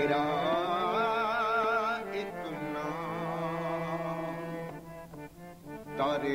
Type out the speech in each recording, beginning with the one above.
ਤੇਰਾ ਇੱਕ ਨਾਮ ਤਾਰੇ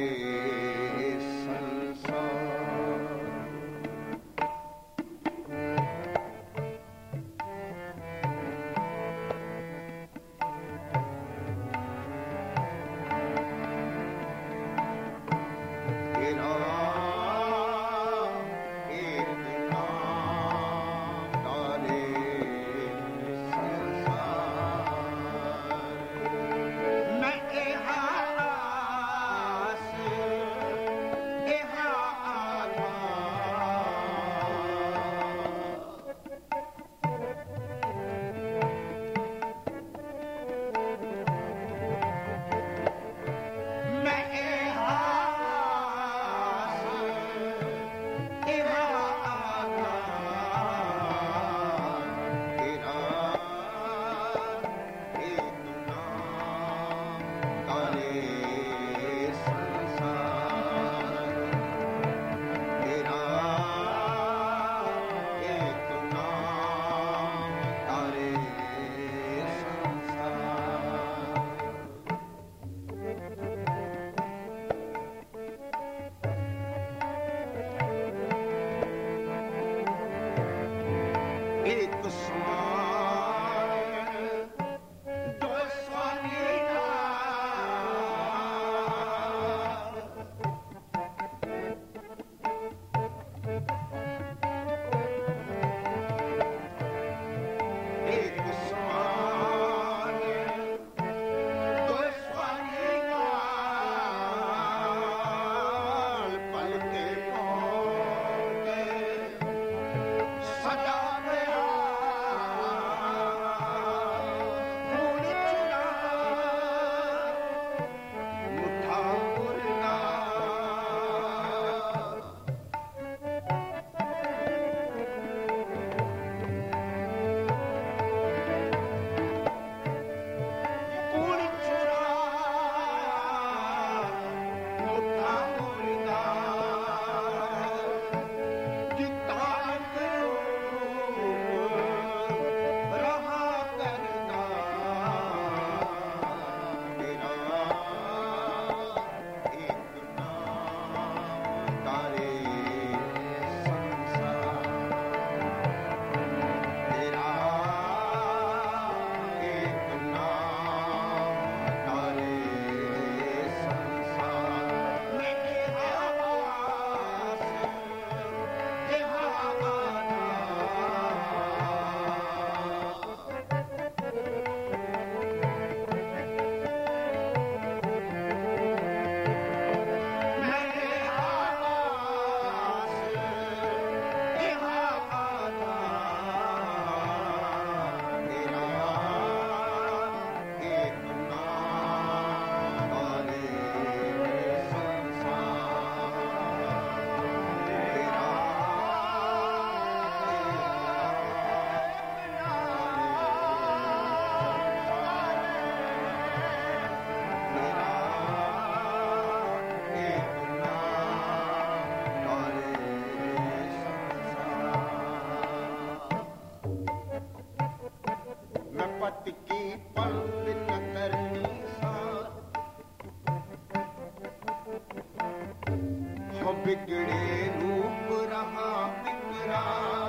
ਬਿਗੜੇ ਰੂਪ ਰਹਾ ਬਿਕਰਾ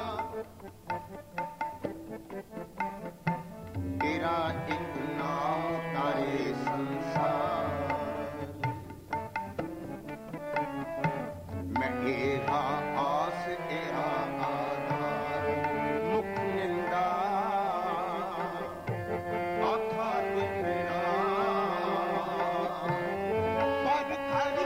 ਤੇਰਾ ਇੱਕ ਨਾਮ ਤਾਰੇ ਸੰਸਾਰ ਮੈਂ ਇਹਦਾ ਆਸ ਇਹਦਾ ਆਧਾਰ ਮੁਖ ਨਿੰਦਾ ਆਖਾ ਤੇਰਾ ਪਰ ਥਰ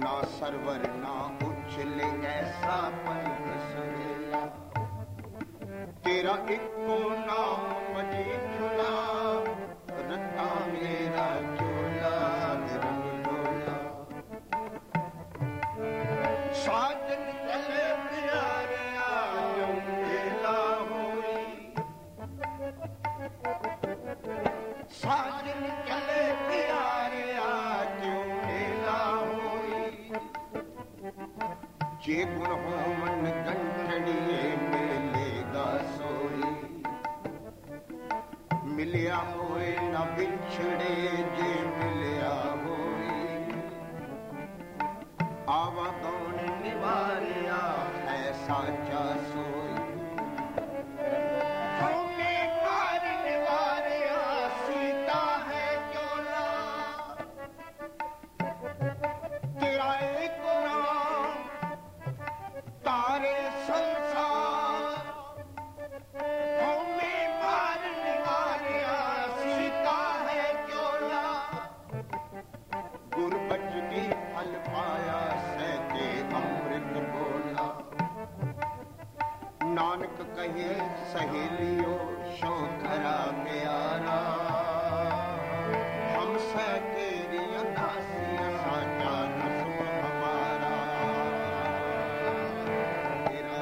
ना सरवर ना उछले ऐसा पंख सुहेला, तेरा इको नाम मजी झूला, रता मेरा झूला रंग डोला। साजन चले प्यारे आजो मेला होई, साजन चले प्यारे आजो मेला होई। जे गुण हो मन गंठड़िए मिलेगा सोई, मिलिया होए न बिछड़े जे मिलिया होई। आवागौन निवारिया है साचा सोई, नानक कहे सहेलियो शो धरा प्यारा, हम से तेरी अदासी साचा नसब हमारा। तेरा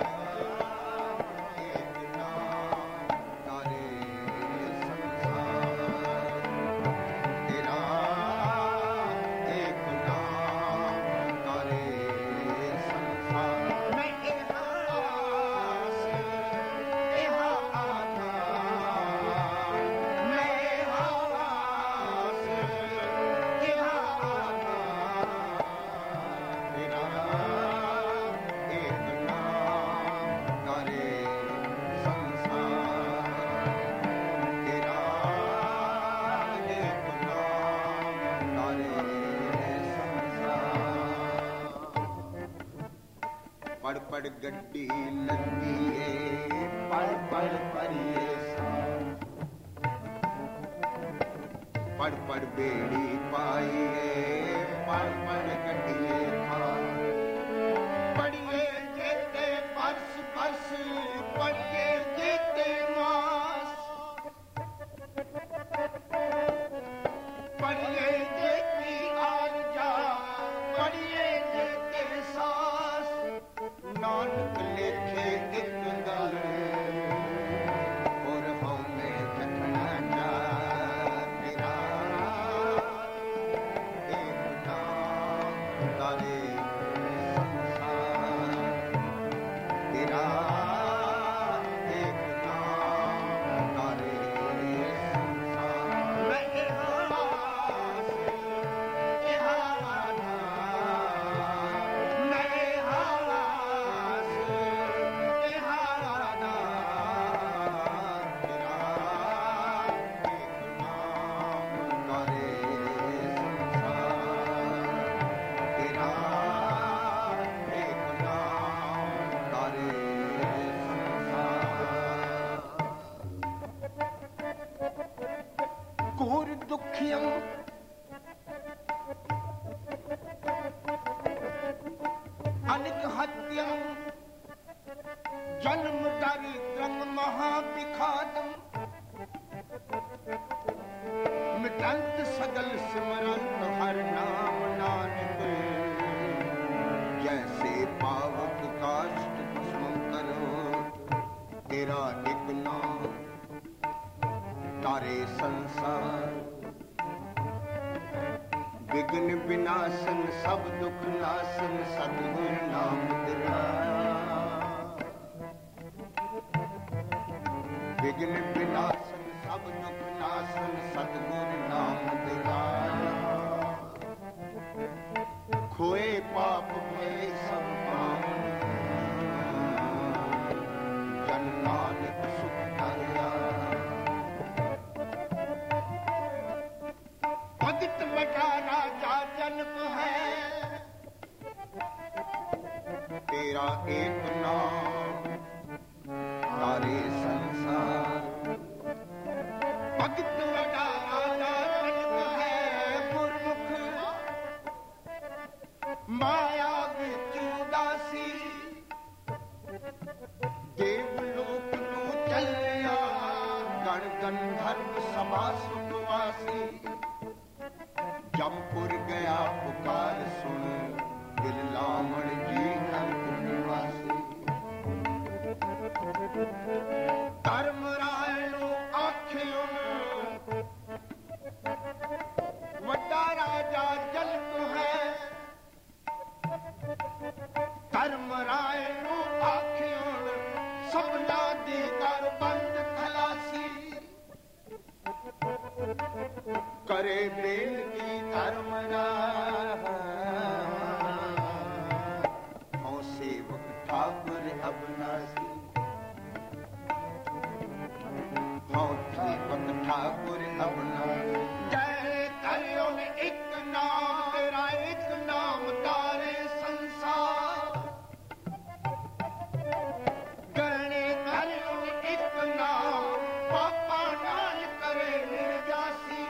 एक नाम तारे संसार, तेरा एक नाम तारे संसार। पड़ पड़ गड्डी लंदिए पड़ पड़ परिए पड़ पड़ बेड़ी पाइए पड़ पड़ गड्डिए पड़िए जेते परस परस पड़िए जेते मास पड़िए जेती आर जा पड़िए जेते सास। नानक लेखे एक गल और हमें जखना जा, तेरा एक नाम तारे संसार, तेरा एक नाम तारे संसार। मैं घोर दुखियों अनिक हत्यों जन्म दारिद्रं महाविखादं मिटंत सगल सिमरंत हर नाम नानक। जैसे पावक काष्ठ भस्म करो, तेरा एक नाम तारे संसार। विघ्न विनाशन सब दुख नाशन सतगुर नाम तेरा। विघ्न विनाशन सब दुख नाशन सतगुर नाम तेरा। खोए पाप भय सब पावन, जन नानक सुख धरया। भगत बड़ा राजा जनक है, तेरा एक नाम तारे संसार। भगत बड़ा राजा जनक है, गुरमुख ਮਾਇਆ ਵਿੱਚ ਉਦਾਸੀ ਦੇਵ ਲੋਕ ਨੂੰ ਚੱਲਿਆ ਗਣ ਗੰਧਰਵ ਸਭਾ ਸੁਖਵਾਸੀ ਜੰਪੁਰ ਗਿਆ ਪੁਕਾਰ ਸੁਣ ਦਿਲ ਲਾਵਣ ਜੀ ਨਰਕ ਨਿਵਾਸੀ ਧਰਮ ਰਾਏ ਨੂੰ ਆਖਿਓ ਵੱਡਾ ਰਾਜਾ ਜਲਤ ਹੈ ਧਰਮ ਰਾਏ ਨੂੰ ਆਖਿਓ ਸਭਨਾ ਦੀ ਕਰ ਬੰਦ ਖਲਾਸੀ ਕਰੇ ਬੇਨਤੀ ਧਰਮ ਰਾਏ ਹਉ ਸੇਵਕ ਠਾਕੁਰ ਅਬਨਾਸੀ ਹਉ ਸੇਵਕ ਠਾਕੁਰ ਅਬਨਾਸੀ ਜੈ ਕਰਿਓ ਨੇ ਇੱਕ ਨਾਮ ਤੇਰਾ ਇੱਕ ਨਾਮ ਤਾਰੇ ਸੰਸਾਰ ਗਣੇ ਕਰਿਓ ਨੇ ਇੱਕ ਨਾਮ ਪਾਪਾ ਨਾਲ ਕਰੇ ਨਿਰਜਾਸੀ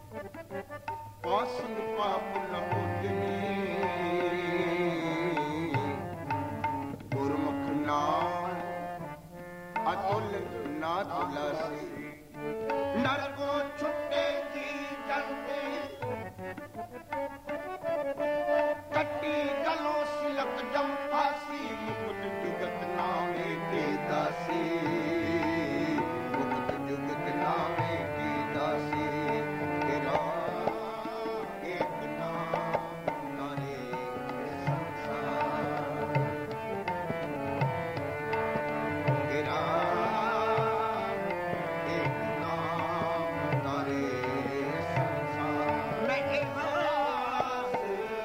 ਪਾਸਨ ਪਾਪ ਲਮੋਜਨੀ ਗੁਰਮੁਖ ਨਾਮ ਅਤੁਲ ਨਾ ਤੁਲਸੀ ਨਰਕੋ ਛੁੱਟੇ ਜੀ ਜਲਤੇ ਕੱਟੀ ਗਲੋਂ ਸਿਲਕ ਜੰਪਾਸੀ ਮੁਕਤ ਜੁਗਤ ਨਾਮੇ ਕੀ ਦਾਸੀ ਮੁਕਤ ਜੁਗਤ ਨਾਮੇ ਕੀ ਦਾਸੀ ਤੇਰਾ ਇੱਕ ਨਾਮ ਤਾਰੇ ਸੰਸਾਰ ਤੇਰਾ ਇੱਕ ਨਾਮ ਤਾਰੇ ਸੰਸਾਰ ਮੈਂ ਇਹਾਸ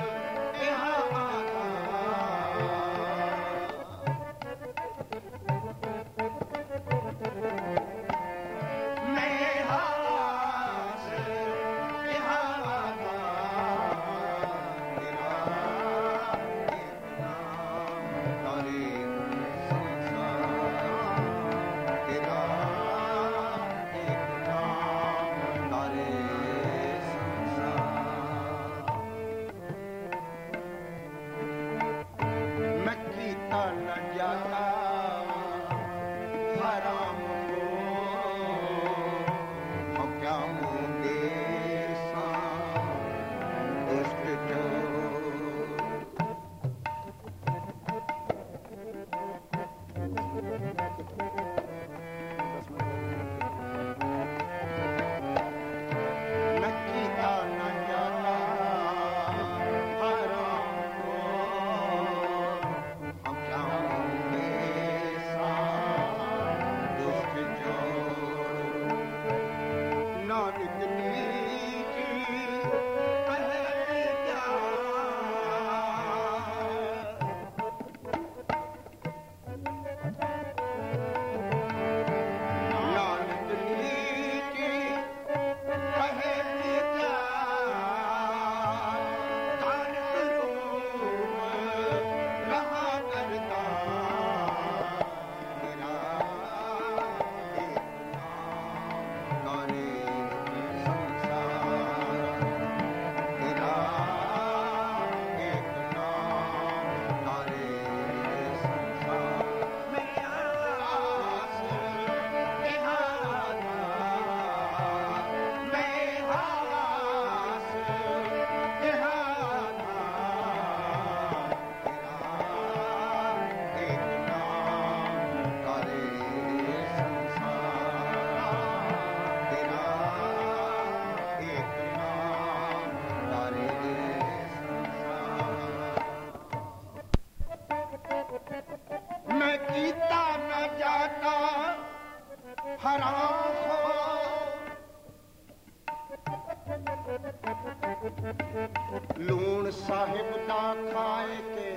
ਲੂਣ ਸਾਹਿਬ ਦਾ ਖਾਏ ਕੇ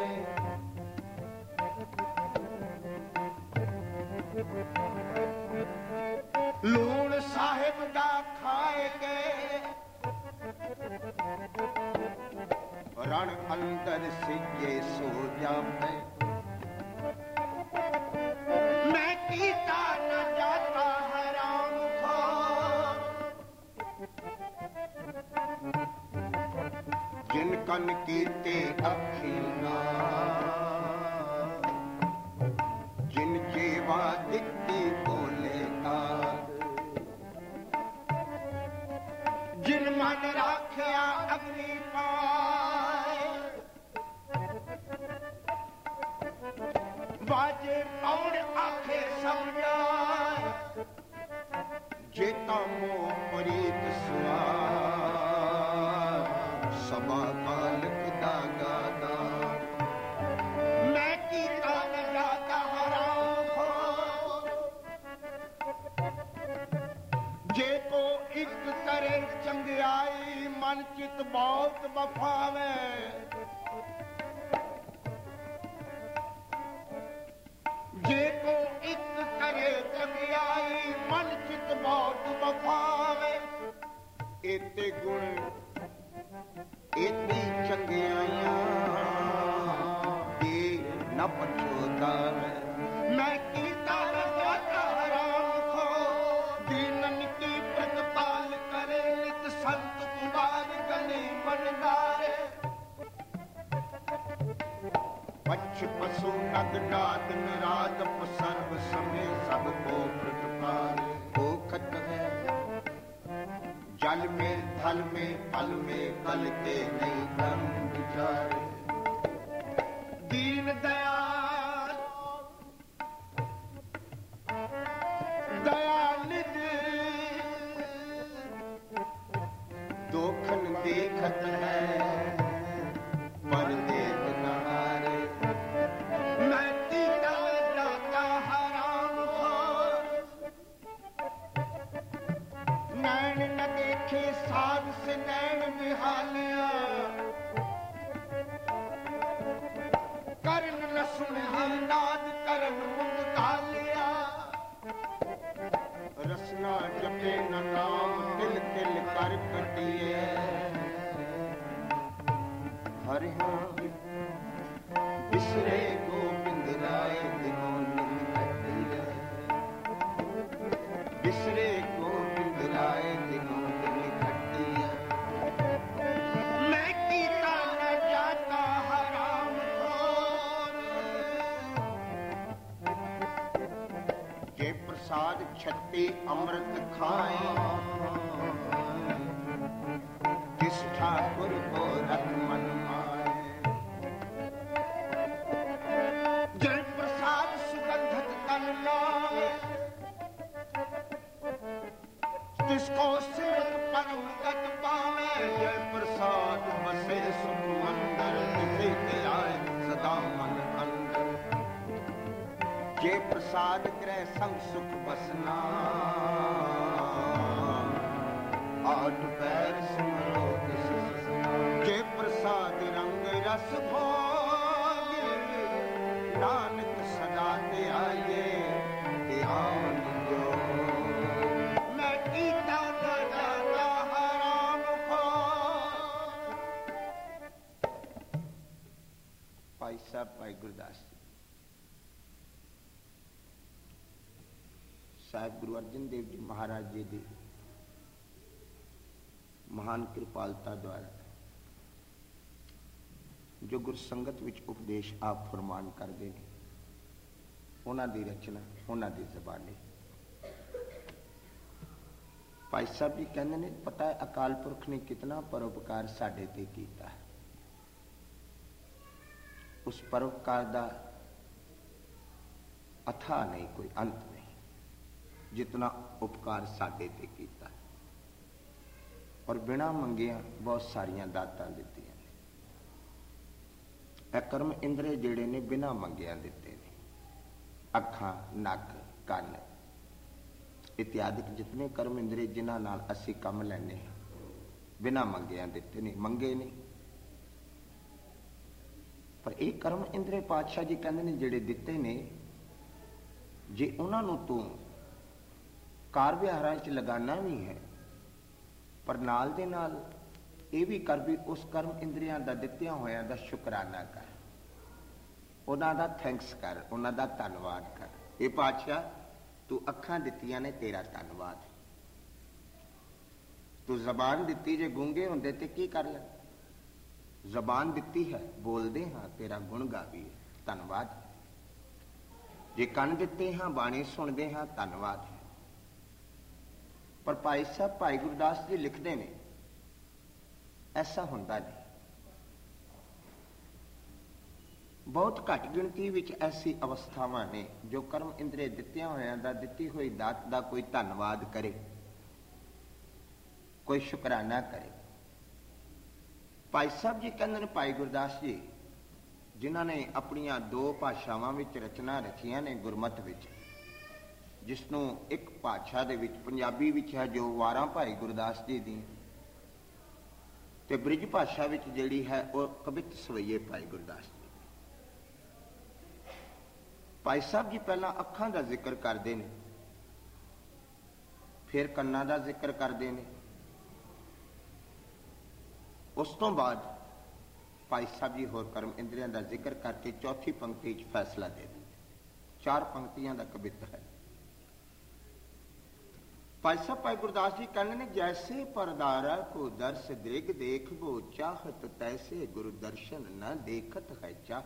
ਲੂਣ ਸਾਹਿਬ ਦਾ ਖਾਏ ਕੇ ਰਣ ਅੰਦਰ ਸਿੱਜੇ ਸੋ ਜਾਵੇ ਮੈਂ ਕੀਤਾ ਨਾ ਜਾਤਾ ਹਰਾਮ ਖਾ ਜਿਨ कन कीते अखीना जिन जीवा दिखती बोले तार जिन मन राख्या अग्नि पाए बाजे और आखे समझा जेता मोह परीत सुआर सभा काल पिता गादा मैं कीता न जाता हराम हो जे को एक करे चंगियाई मन चित बहुत बफावे जे को एक करे चंगियाई मन चित बहुत बफावे एते गुण एती चंगियाइयां दे न पछोतावे मैं कीता न जाता हराम खो दीनन की प्रतिपाल करे नित संत कुमार गली बनदारे पक्ष पशु नग नाद निराद सर्व समय सबको प्रतिपाले हो खत है जल में थल में पल में कल के नहीं धर्म विचारे दीन दयाल दयानिध दोखन देखत है पर देख न हारे मैं तीता जाता हराम हो नैन न देखे साध से नैन बिहालिया कर्ण न सुने नाद कर्ण मुंद कालिया रसना जपे न नाम तिल तिल कर कटिए हरि बिसरे गोविंद राय दिनों दिन कटिए बिसरे गोविंद राय दिनों दिन कटिए मैं कीता न जाता हराम खोर जे प्रसाद छत्ती अमृत खाए जिस ठाकुर को रत मन माए जय प्रसाद सुगंधत तन लाए जिसको सिमरत परम गत पावे जय प्रसाद बसे सुख मंदर तिसे के आए सदा मन अंदर जय प्रसाद ग्रह संग सुख बसना आठ पैर सिमरो जय प्रसाद रंग रस भोग नानक सदा ते आइए ध्यान जो मैं कीता न जाता हराम खो भाई साहब भाई गुरदास ਸਾਹਿਬ ਗੁਰੂ ਅਰਜਨ ਦੇਵ ਜੀ ਮਹਾਰਾਜ ਜੀ ਦੀ ਮਹਾਨ ਕਿਰਪਾਲਤਾ ਦੁਆਰਾ ਜੋ ਗੁਰਸੰਗਤ ਵਿੱਚ ਉਪਦੇਸ਼ ਆਪ ਫਰਮਾਨ ਕਰਦੇ ਨੇ ਉਹਨਾਂ ਦੀ ਰਚਨਾ ਉਹਨਾਂ ਦੀ ਜ਼ਬਾਨੀ ਭਾਈ ਸਾਹਿਬ ਜੀ ਕਹਿੰਦੇ ਨੇ ਪਤਾ ਹੈ ਅਕਾਲ ਪੁਰਖ ਨੇ ਕਿਤਨਾ ਪਰਉਪਕਾਰ ਸਾਡੇ ਤੇ ਕੀਤਾ ਉਸ ਪਰਉਪਕਾਰ ਦਾ ਅਥਾ ਨਹੀਂ ਕੋਈ ਅੰਤ ਨਹੀਂ जितना उपकार साडे ते कीता और बिना मंगिया बहुत सारिया दातां दित्तियां ने ਇਹ कर्म इंद्रे जेड़े ने बिना मंगिया दिते ने अखां नक कन इत्यादि जितने कर्म इंद्रे जिन्हां नाल असीं काम लैने बिना मंगिया दिते ने मंगे नहीं पर एक कर्म इंद्रे पातशाह जी कहंदे ने जेड़े दिते ने जे उन्हां नूं तूं कार विहारां च लगाना भी है पर नाल दे नाल ये भी कर भी उस कर्म इंद्रियां दा दित्तियां होयां दा शुकराना कर उन्हां दा थैंक्स कर उन्हां दा धन्नवाद कर ये पातशाह तू अखां दित्तियां ने तेरा धन्नवाद तू जबान दित्ती जे गूंगे हुंदे ते की कर ले ਜ਼ਬਾਨ ਦਿੱਤੀ ਹੈ, ਬੋਲਦੇ ਹਾਂ, ਤੇਰਾ ਗੁਣ ਗਾਵੀਏ, ਧੰਨਵਾਦ। ਜੇ ਕੰਨ ਦਿੱਤੇ ਹਾਂ, ਬਾਣੀ ਸੁਣਦੇ ਹਾਂ, ਧੰਨਵਾਦ ਹੈ। ਪਰ ਭਾਈ ਸਾਹਿਬ, ਭਾਈ ਗੁਰਦਾਸ ਜੀ ਲਿਖਦੇ ਨੇ, ਐਸਾ ਹੁੰਦਾ ਨਹੀਂ। ਬਹੁਤ ਘੱਟ ਗਿਣਤੀ ਵਿੱਚ ਐਸੀ ਅਵਸਥਾਵਾਂ ਨੇ ਜੋ ਕਰਮ ਇੰਦਰੀ ਦਿੱਤਿਆਂ ਹੋਇਆਂ ਦਾ, ਦਿੱਤੀ ਹੋਈ ਦਾਤ ਦਾ ਕੋਈ ਧੰਨਵਾਦ ਕਰੇ, ਕੋਈ ਸ਼ੁਕਰਾਨਾ ਕਰੇ। ਭਾਈ ਸਾਹਿਬ ਜੀ ਕਹਿੰਦੇ ਨੇ, ਭਾਈ ਗੁਰਦਾਸ ਜੀ ਜਿਨ੍ਹਾਂ ਨੇ ਆਪਣੀਆਂ 2 ਭਾਸ਼ਾਵਾਂ ਵਿੱਚ ਰਚਨਾ ਰਚੀਆਂ ਨੇ ਗੁਰਮਤਿ ਵਿੱਚ, ਜਿਸ ਨੂੰ ਇੱਕ ਭਾਸ਼ਾ ਦੇ ਵਿੱਚ ਪੰਜਾਬੀ ਵਿੱਚ ਹੈ ਜੋ ਵਾਰਾਂ ਭਾਈ ਗੁਰਦਾਸ ਜੀ ਦੀ, ਤੇ ਬ੍ਰਿਜ ਭਾਸ਼ਾ ਵਿੱਚ ਜਿਹੜੀ ਹੈ ਉਹ ਕਵਿਤ ਸਵਈਏ ਭਾਈ ਗੁਰਦਾਸ ਜੀ। ਭਾਈ ਸਾਹਿਬ ਜੀ ਪਹਿਲਾਂ ਅੱਖਾਂ ਦਾ ਜ਼ਿਕਰ ਕਰਦੇ ਨੇ, ਫਿਰ ਕੰਨਾਂ ਦਾ ਜ਼ਿਕਰ ਕਰਦੇ ਨੇ, ਉਸ ਤੋਂ ਬਾਅਦ ਭਾਈ ਸਾਹਿਬ ਜੀ ਹੋਰ ਕਰਮ ਇੰਦਰੀਆਂ ਦਾ ਜ਼ਿਕਰ ਕਰਕੇ ਚੌਥੀ ਪੰਕਤੀ 'ਚ ਫੈਸਲਾ ਦੇ ਦਿੰਦੇ। 4 ਪੰਕਤੀਆਂ ਦਾ ਕਵਿਤ ਹੈ। ਭਾਈ ਸਾਹਿਬ ਭਾਈ ਗੁਰਦਾਸ ਜੀ ਕਹਿੰਦੇ ਨੇ, ਜੈਸੇ ਪਰਦਾਰਾ ਕੋ ਦਰਸ ਦ੍ਰਿਗ ਦੇਖਬੋ ਚਾਹਤ, ਤੈਸੇ ਗੁਰੂ ਦਰਸ਼ਨ ਨਾ ਦੇਖਤ ਹੈ ਚਾਹ।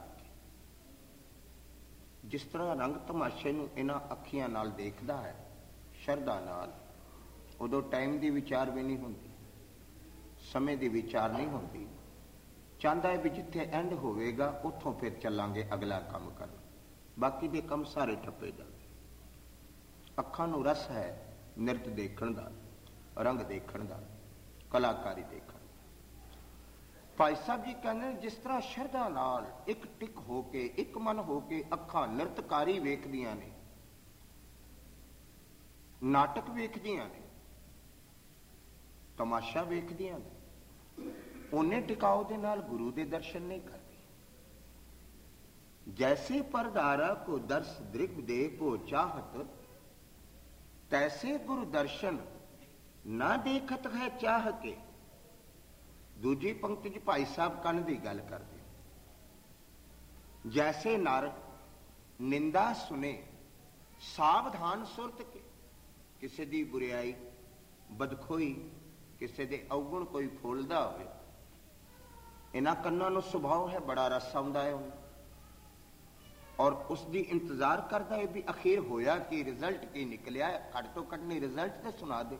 ਜਿਸ ਤਰ੍ਹਾਂ ਰੰਗ ਤਮਾਸ਼ੇ ਨੂੰ ਇਹਨਾਂ ਅੱਖੀਆਂ ਨਾਲ ਦੇਖਦਾ ਹੈ, ਸ਼ਰਧਾ ਨਾਲ, ਉਦੋਂ ਟਾਈਮ ਦੀ ਵਿਚਾਰ ਵੀ ਨਹੀਂ ਹੁੰਦੀ, ਸਮੇਂ ਦੀ ਵਿਚਾਰ ਨਹੀਂ ਹੁੰਦੀ। ਚਾਹੁੰਦਾ ਹੈ ਵੀ ਜਿੱਥੇ ਐਂਡ ਹੋਵੇਗਾ ਉੱਥੋਂ ਫਿਰ ਚੱਲਾਂਗੇ ਅਗਲਾ ਕੰਮ ਕਰਨ, ਬਾਕੀ ਦੇ ਕੰਮ ਸਾਰੇ ਠੱਪੇ ਜਾਂਦੇ। ਅੱਖਾਂ ਨੂੰ ਰਸ ਹੈ ਨਿਰਤ ਦੇਖਣ ਦਾ, ਰੰਗ ਦੇਖਣ ਦਾ, ਕਲਾਕਾਰੀ ਦੇਖਣ ਦਾ। ਭਾਈ ਸਾਹਿਬ ਜੀ ਕਹਿੰਦੇ ਨੇ, ਜਿਸ ਤਰ੍ਹਾਂ ਸ਼ਰਧਾ ਨਾਲ ਇੱਕ ਟਿਕ ਹੋ ਕੇ, ਇੱਕ ਮਨ ਹੋ ਕੇ ਅੱਖਾਂ ਨਿਰਤਕਾਰੀ ਵੇਖਦੀਆਂ ਨੇ, ਨਾਟਕ ਵੇਖਦੀਆਂ ਨੇ, ਤਮਾਸ਼ਾ ਵੇਖਦੀਆਂ ਨੇ, ਉਹਨੇ ਟਿਕਾਓ ਦੇ ਨਾਲ ਗੁਰੂ ਦੇ ਦਰਸ਼ਨ ਨਹੀਂ ਕਰਦੀ। ਜੈਸੇ ਪਰਦਾਰਾ ਕੋ ਦਰਸ ਦ੍ਰਿਗ ਦੇਖੋ ਚਾਹਤ, ਤੈਸੇ ਗੁਰੂ ਦਰਸ਼ਨ ਨਾ ਦੇਖਤ ਹੈ ਚਾਹ ਕੇ। ਦੂਜੀ ਪੰਕਤੀ 'ਚ ਭਾਈ ਸਾਹਿਬ ਕੰਨ ਦੀ ਗੱਲ ਕਰਦੇ, ਜੈਸੇ ਨਰ ਨਿੰਦਾ ਸੁਨੇ ਸਾਵਧਾਨ ਸੁਰਤ ਕੇ। ਕਿਸੇ ਦੀ ਬੁਰਿਆਈ, ਬਦਖੋਈ, ਕਿਸੇ ਦੇ ਔਗੁਣ ਕੋਈ ਫੋਲਦਾ ਹੋਵੇ, ਇਹਨਾਂ ਕੰਨਾਂ ਨੂੰ ਸੁਭਾਅ ਹੈ, ਬੜਾ ਰਸ ਆਉਂਦਾ ਹੈ ਉਹਨੂੰ, ਔਰ ਉਸ ਦੀ ਇੰਤਜ਼ਾਰ ਕਰਦਾ ਹੈ ਵੀ ਅਖੀਰ ਹੋਇਆ ਕਿ, ਰਿਜ਼ਲਟ ਕੀ ਨਿਕਲਿਆ, ਘੱਟ ਤੋਂ ਘੱਟ ਨਹੀਂ ਰਿਜ਼ਲਟ ਤੇ ਸੁਣਾ ਦੇ।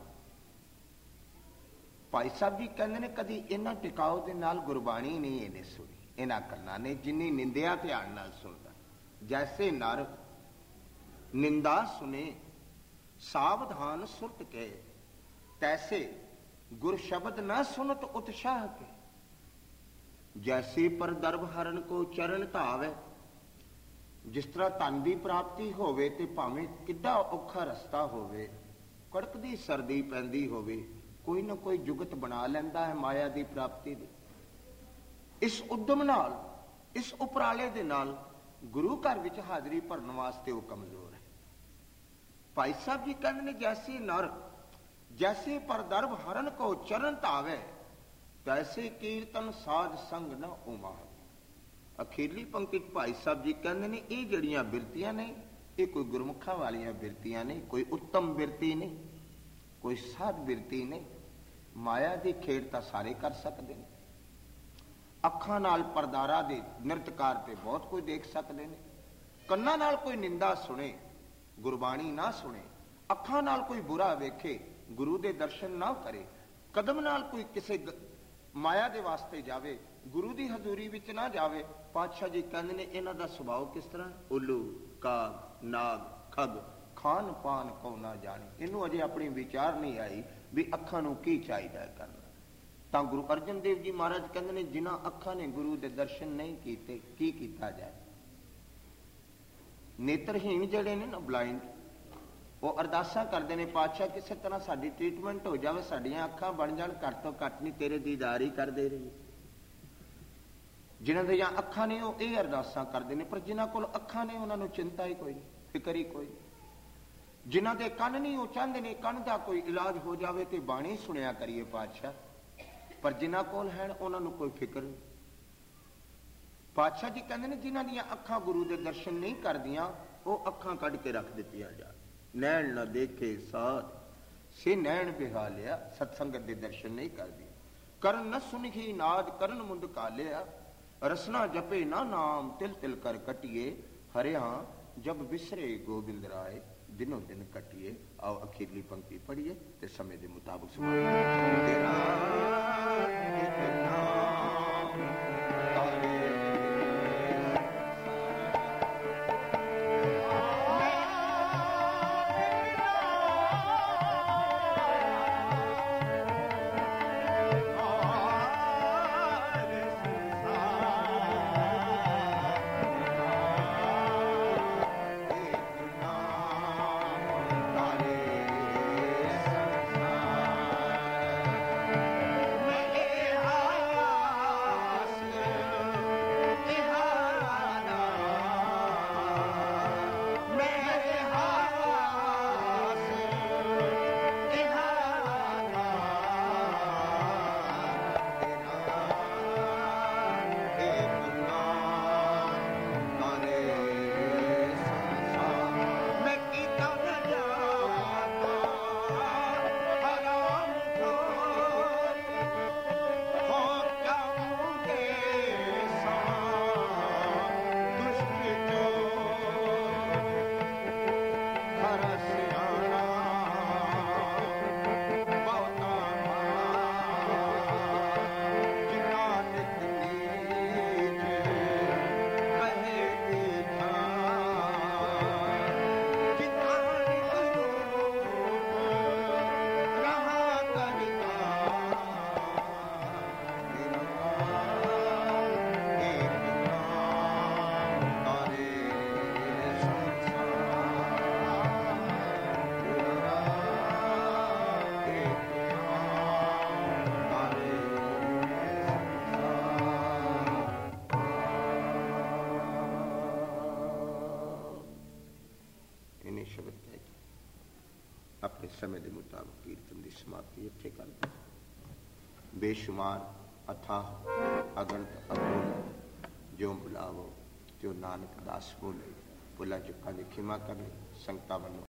ਭਾਈ ਸਾਹਿਬ ਜੀ ਕਹਿੰਦੇ ਨੇ, ਕਦੀ ਇਹਨਾਂ ਟਿਕਾਓ ਦੇ ਨਾਲ ਗੁਰਬਾਣੀ ਨਹੀਂ ਇਹਨੇ ਸੁਣੀ, ਇਹਨਾਂ ਕੰਨਾਂ ਨੇ, ਜਿੰਨੀ ਨਿੰਦਿਆ ਧਿਆਨ ਨਾਲ ਸੁਣਦਾ। ਜੈਸੇ ਨਰ ਨਿੰਦਾ ਸੁਨੇ ਸਾਵਧਾਨ ਸੁਰਤ ਕੇ, ਤੈਸੇ ਗੁਰ ਸ਼ਬਦ ਨਾ ਸੁਨਤ ਉਤਸ਼ਾਹ ਕੇ। ਜੈਸੇ ਪਰ ਦਰਬ ਹਰਨ ਕੋ ਚਰਨ ਧਾਵੇ, ਜਿਸ ਤਰ੍ਹਾਂ ਧਨ ਦੀ ਪ੍ਰਾਪਤੀ ਹੋਵੇ ਤੇ ਭਾਵੇਂ ਕਿੱਡਾ ਔਖਾ ਰਸਤਾ ਹੋਵੇ, ਕੜਕਦੀ ਸਰਦੀ ਪੈਂਦੀ ਹੋਵੇ, ਕੋਈ ਨਾ ਕੋਈ ਜੁਗਤ ਬਣਾ ਲੈਂਦਾ ਹੈ ਮਾਇਆ ਦੀ ਪ੍ਰਾਪਤੀ ਦੀ। ਇਸ ਉਦਮ ਨਾਲ, ਇਸ ਉਪਰਾਲੇ ਦੇ ਨਾਲ ਗੁਰੂ ਘਰ ਵਿੱਚ ਹਾਜ਼ਰੀ ਭਰਨ ਵਾਸਤੇ ਉਹ ਕਮਜ਼ੋਰ ਹੈ। ਭਾਈ ਸਾਹਿਬ ਜੀ ਕਹਿੰਦੇ ਨੇ, ਜੈਸੇ ਨਰ ਜੈਸੇ ਪਰ ਦਰਬ ਹਰਨ ਕੋ ਚਰਨ ਧਾਵੇ, ਤੈਸੇ ਕੀਰਤਨ ਸਾਧ ਸੰਗ ਨਾ ਉਮਾ। ਅਖੀਰਲੀ ਪੰਕਤੀ ਭਾਈ ਸਾਹਿਬ ਜੀ ਕਹਿੰਦੇ ਨੇ, ਇਹ ਜਿਹੜੀਆਂ ਬਿਰਤੀਆਂ ਨੇ, ਇਹ ਕੋਈ ਗੁਰਮੁਖਾਂ ਵਾਲੀਆਂ ਬਿਰਤੀਆਂ ਨਹੀਂ, ਕੋਈ ਉੱਤਮ ਬਿਰਤੀ ਨਹੀਂ, ਕੋਈ ਸਾਧ ਬਿਰਤੀ ਨਹੀਂ। ਮਾਇਆ ਦੀ ਖੇਡ ਤਾਂ ਸਾਰੇ ਕਰ ਸਕਦੇ ਨੇ। ਅੱਖਾਂ ਨਾਲ ਪਰਦਾਰਾ ਦੇ ਨਿਰਤਕਾਰ ਤੇ ਬਹੁਤ ਕੋਈ ਦੇਖ ਸਕਦੇ ਨੇ, ਕੰਨਾਂ ਨਾਲ ਕੋਈ ਨਿੰਦਾ ਸੁਣੇ, ਗੁਰਬਾਣੀ ਨਾ ਸੁਣੇ, ਅੱਖਾਂ ਨਾਲ ਕੋਈ ਬੁਰਾ ਵੇਖੇ, ਗੁਰੂ ਦੇ ਦਰਸ਼ਨ ਨਾ ਕਰੇ, ਕਦਮ ਨਾਲ ਕੋਈ ਕਿਸੇ ਮਾਇਆ ਦੇ ਵਾਸਤੇ ਜਾਵੇ, ਗੁਰੂ ਦੀ ਹਜ਼ੂਰੀ ਵਿੱਚ ਨਾ ਜਾਵੇ। ਪਾਤਸ਼ਾਹ ਜੀ ਕਹਿੰਦੇ ਨੇ, ਇਹਨਾਂ ਦਾ ਸੁਭਾਅ ਕਿਸ ਤਰ੍ਹਾਂ? ਉੱਲੂ, ਕਾਗ, ਨਾਗ, ਖਗ, ਖਾਨ ਪਾਨ ਕੋ ਨਾ ਜਾਣੇ। ਇਹਨੂੰ ਅਜੇ ਆਪਣੀ ਵਿਚਾਰ ਨਹੀਂ ਆਈ ਵੀ ਅੱਖਾਂ ਨੂੰ ਕੀ ਚਾਹੀਦਾ ਕਰਨਾ। ਤਾਂ ਗੁਰੂ ਅਰਜਨ ਦੇਵ ਜੀ ਮਹਾਰਾਜ ਕਹਿੰਦੇ ਨੇ, ਜਿਨ੍ਹਾਂ ਅੱਖਾਂ ਨੇ ਗੁਰੂ ਦੇ ਦਰਸ਼ਨ ਨਹੀਂ ਕੀਤੇ, ਕੀ ਕੀਤਾ ਜਾਏ? ਨੇਤਰਹੀਣ ਜਿਹੜੇ ਨੇ ਨਾ, ਬਲਾਈਂਡ, ਉਹ ਅਰਦਾਸਾਂ ਕਰਦੇ ਨੇ, ਪਾਤਸ਼ਾਹ ਕਿਸੇ ਤਰ੍ਹਾਂ ਸਾਡੀ ਟ੍ਰੀਟਮੈਂਟ ਹੋ ਜਾਵੇ, ਸਾਡੀਆਂ ਅੱਖਾਂ ਬਣ ਜਾਣ, ਘੱਟ ਤੋਂ ਘੱਟ ਨਹੀਂ ਤੇਰੇ ਦੀਦਾਰ ਹੀ ਕਰਦੇ ਰਹੀ। ਜਿਨ੍ਹਾਂ ਦੀਆਂ ਅੱਖਾਂ ਨੇ ਉਹ ਇਹ ਅਰਦਾਸਾਂ ਕਰਦੇ ਨੇ, ਪਰ ਜਿਨ੍ਹਾਂ ਕੋਲ ਅੱਖਾਂ ਨੇ ਉਹਨਾਂ ਨੂੰ ਚਿੰਤਾ ਹੀ ਕੋਈ ਨਹੀਂ, ਫਿਕਰ ਹੀ ਕੋਈ ਨਹੀਂ। ਜਿਨ੍ਹਾਂ ਦੇ ਕੰਨ ਨਹੀਂ ਉਹ ਚਾਹੁੰਦੇ ਨੇ ਕੰਨ ਦਾ ਕੋਈ ਇਲਾਜ ਹੋ ਜਾਵੇ ਤੇ ਬਾਣੀ ਸੁਣਿਆ ਕਰੀਏ ਪਾਤਸ਼ਾਹ, ਪਰ ਜਿਨ੍ਹਾਂ ਕੋਲ ਹੈ ਉਹਨਾਂ ਨੂੰ ਕੋਈ ਫਿਕਰ ਨਹੀਂ। ਪਾਤਸ਼ਾਹ ਜੀ ਕਹਿੰਦੇ ਨੇ, ਜਿਨ੍ਹਾਂ ਦੀਆਂ ਅੱਖਾਂ ਗੁਰੂ ਦੇ ਦਰਸ਼ਨ ਨਹੀਂ ਕਰਦੀਆਂ, ਉਹ ਅੱਖਾਂ ਕੱਢ ਕੇ ਰੱਖ ਦਿੱਤੀਆਂ ਜਾਣ। ਨੈਣ ਨਾ ਦੇਖੇ ਸਾਧ ਸੇ ਨੈਣ ਬਿਹਾਲਿਆ, ਸਤਸੰਗਤ ਦੇ ਦਰਸ਼ਨ ਨਹੀਂ ਕਰਦੀ। ਕਰਨ न सुनहि नाद करण मुंद कालिया, रसना जपे ना नाम तिल तिल कर कटिए, हरिया जब बिसरे गोबिंद राय दिनों दिन कटिए। आओ अखीरली पंक्ति पढ़िए ते समय के मुताबिक तेरा अपने समय के मुताबिक कीर्तन की समाप्ति इत्थे कर बेशुमार अथाह अगणत अगुण जो बुलावो जो नानक दास बोले भुला चुका की खिमा करे संगतां वल्लों